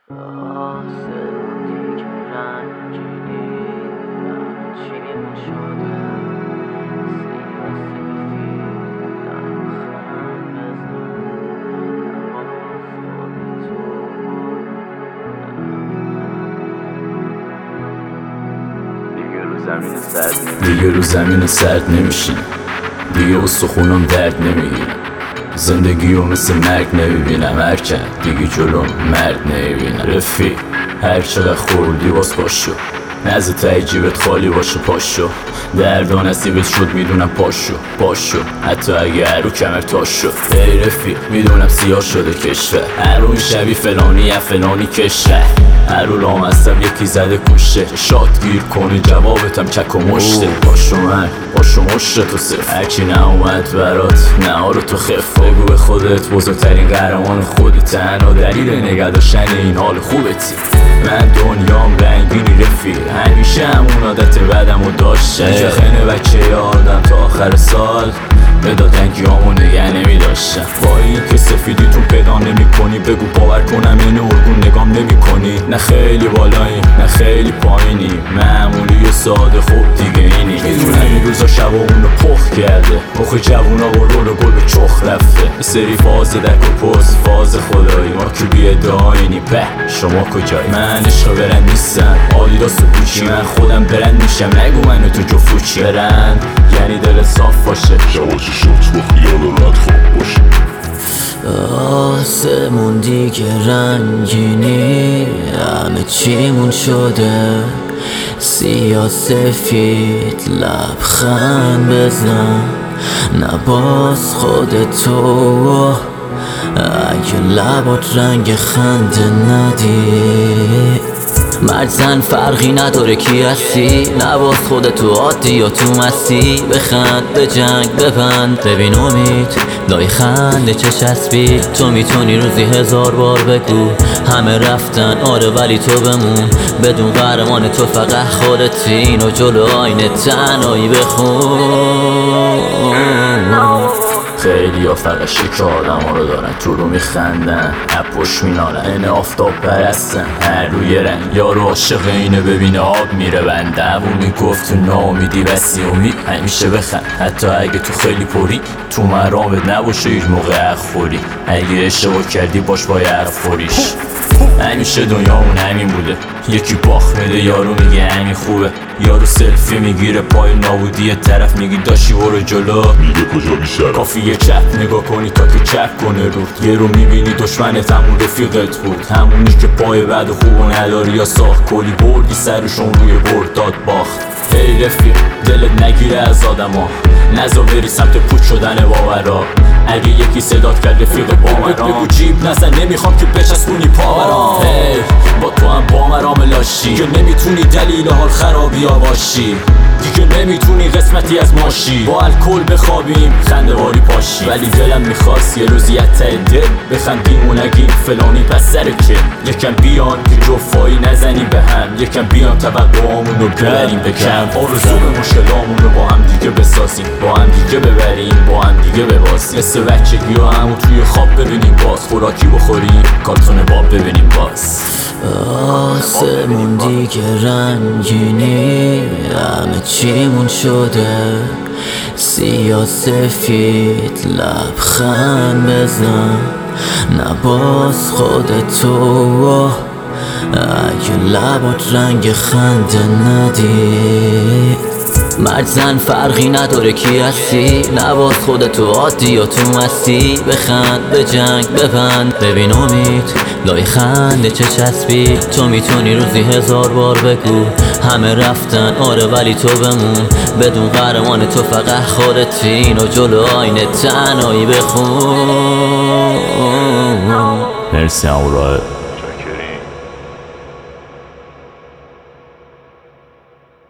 آسمونی که رنگینی چیمون شده سیاه سفید لبخند بزن دیگه رو زمین سرد نمیشین، دیگه استخونم درد نمیگیرم، زندگی رو مثل مرگ نمیبینم، هرچند دیگه جلوم مرد نمیبینم. رفیق هر چقدر خوردی باز پاشو، نزد ته جیبت خالی باشه پاشو، دردا نصیبت شد میدونم پاشو حتی اگه رو کمر تاش شد. ای رفیق میدونم سیاه شده کشور، هر رو شبی فلانی یا فلانی کشور، هر رو لام هستم یکی زده کشه، شاد گیر کنه جوابتم چک و مشته. پاشو مشت تو صرف، هرچی نه اومد برات نه رو تو خف، بگو به خودت بزرگترین قهرمان خودت، تنها دلیل نگه داشتن این حال خوبتی. من دنیام رنگینی رفیق، همیشه همون عادت بدم و داشتم، خنه بچه آدم تا آخر سال به دادنگیامو نگه نمی داشتم. با این که سفیدیتون پیدا نمی کنی، بگو باور کنم این ارگون نگام نمی کنی، نه خیلی بالایی نه خیلی پایینی، معمولی و ساده خوب دیگه اینی. میدونم این روزا شبا اونو پخ کرده، مخ جوونا با رول و گل به چخ رفته، یه سری فاز دک و پست فاز خدایی، ما که بی ادعایینی به شما کجایی. من عشق برند نیستم آدیداس و گوچی، من خودم برند میشم نگو منو تو جفوچی. برند یعنی دل صاف باشه، جوازی شد با خیال راحت خواب باشه. آسمون دیگه رنگینی همه چیمون شده سیاه سفید لبخند بزن، نباز خودتو اگه لبات رنگ خنده ندی. مرد زن فرقی نداره کی هستی، نباز خودتو عادی یا تو مستی، بخند به جنگ ببند ببین امید لای خنده چه چسبی. تو میتونی روزی 1000 بار بگو همه رفتن آره ولی تو بمون، بدون قهرمان تو فقط خودتی، اینو جلو آینه تنهایی بخون. خیلی ها فقط شکل آدم ها رو دارن، تو رو میخندن نپوش مینارن، اینه آفتاب پرستن هر روی رنگ، یارو عاشق اینه ببینه آب میره بنده، همون میگفت تو نامیدی بسی امید همیشه بخند، حتی اگه تو خیلی پری تو مرامت نباشه هیچ موقع خوری، اگه اشتباه کردی باش باید خوریش. همیشه دنیامون همین بوده، یکی باخت میده یارو میگه همین خوبه، یارو سلفی میگیره پای نابودی طرف میگی داشی برو جلو، میگه کجا بیشتر کافیه چپ نگاه کنی تا که چپ کنه رو، یه رو میبینی دشمنت همون رفیقت بود، همونی که پای بعد خوبو نداری یا ساخت کلی بردی سرشون روی برد داد باخت. ای رفیق دلت نگیره از آدما، نزا بری سمت پوچ شدن باورا، اگه یکی صدات کرد رفیق با من بگو جیب نزن نمیخوام که بچسبونی پاورام. با تو هم با مرام لاشی، دیگه نمیتونی دلیل حال خرابی ها باشی، دیگه نمیتونی قسمتی از ماشی، با الکل بخوابیم خنده واری پاشی، ولی دلم میخواست یه روزی ته دل بخندیم و نگیم فلانی پس سر که، یکم بیان که جفایی نزنیم به هم، یکم بیان توقعامون رو ببریم به کم، آرزو به مشکلامون رو با هم دیگه بسازیم، با هم دیگه ببریم با هم دیگه ببازیم، مثل بچگی ها همون توی خواب ببینیم باز، خوراکی بخوریم کارتون باب ببینیم باز. آسمون دیگه رنگینی همه چیمون شده سیاه سفید لبخند بزن، نباز خودتو اگه لبات رنگ خنده ندی. مرد زن فرقی نداره کی هستی، نباز خودتو عادی یا تو مستی، بخند به جنگ ببند ببین امید لای خنده چه چسبی. تو میتونی روزی 1000 بار بگو همه رفتن آره ولی تو بمون، بدون قهرمان تو فقط خودتی، اینو جلو آینه تنهایی بخون. مرسی همون راه